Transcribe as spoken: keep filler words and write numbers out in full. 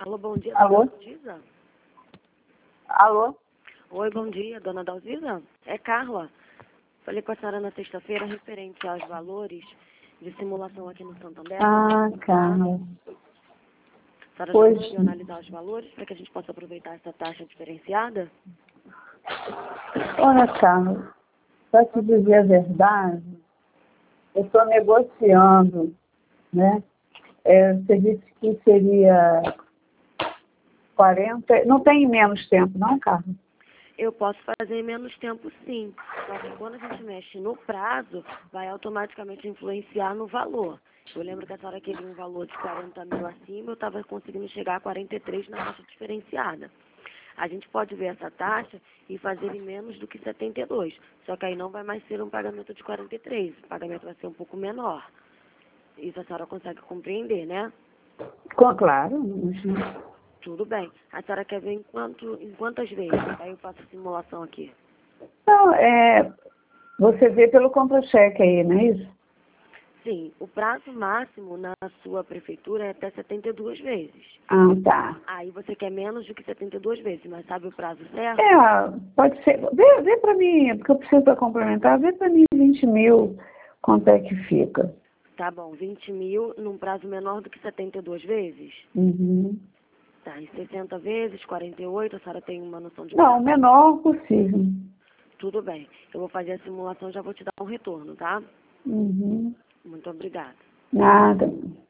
Alô, bom dia, Alô? dona Dalcisa? Alô? Oi, bom dia, dona Dalcisa? É Carla. Falei com a senhora na sexta-feira referente aos valores de simulação aqui no Santander. Ah, Tá? Carla. A senhora já Pois, conseguiu analisar os valores para que a gente possa aproveitar essa taxa diferenciada? olha, Carla, para te dizer a verdade, eu estou negociando, né? É, você disse que seria quarenta, não tem menos tempo, não, Carla? Eu posso fazer em menos tempo, sim. Só que quando a gente mexe no prazo, vai automaticamente influenciar no valor. Eu lembro que a senhora queria um valor de quarenta mil acima, eu estava conseguindo chegar a quarenta e três na taxa diferenciada. A gente pode ver essa taxa e fazer em menos do que setenta e dois. Só que aí não vai mais ser um pagamento de quarenta e três. O pagamento vai ser um pouco menor. Isso a senhora consegue compreender, né? Com- Claro. Uhum. Tudo bem. A senhora quer ver em, quanto, em quantas vezes? Aí eu faço a simulação aqui. Não, é, você vê pelo contra-cheque aí, não é isso? Sim, o prazo máximo na sua prefeitura é até setenta e duas vezes. Ah, tá. Aí você quer menos do que setenta e duas vezes, mas sabe o prazo certo? É, pode ser. Vê, vê para mim, porque eu preciso para complementar, vê para mim vinte mil, quanto é que fica. Tá bom, vinte mil num prazo menor do que setenta e duas vezes? Uhum. Tá, em sessenta vezes, quarenta e oito, a senhora tem uma noção de Não, o prazo? menor possível. Tudo bem. Eu vou fazer a simulação e já vou te dar um retorno, tá? Uhum. Muito obrigada. Nada.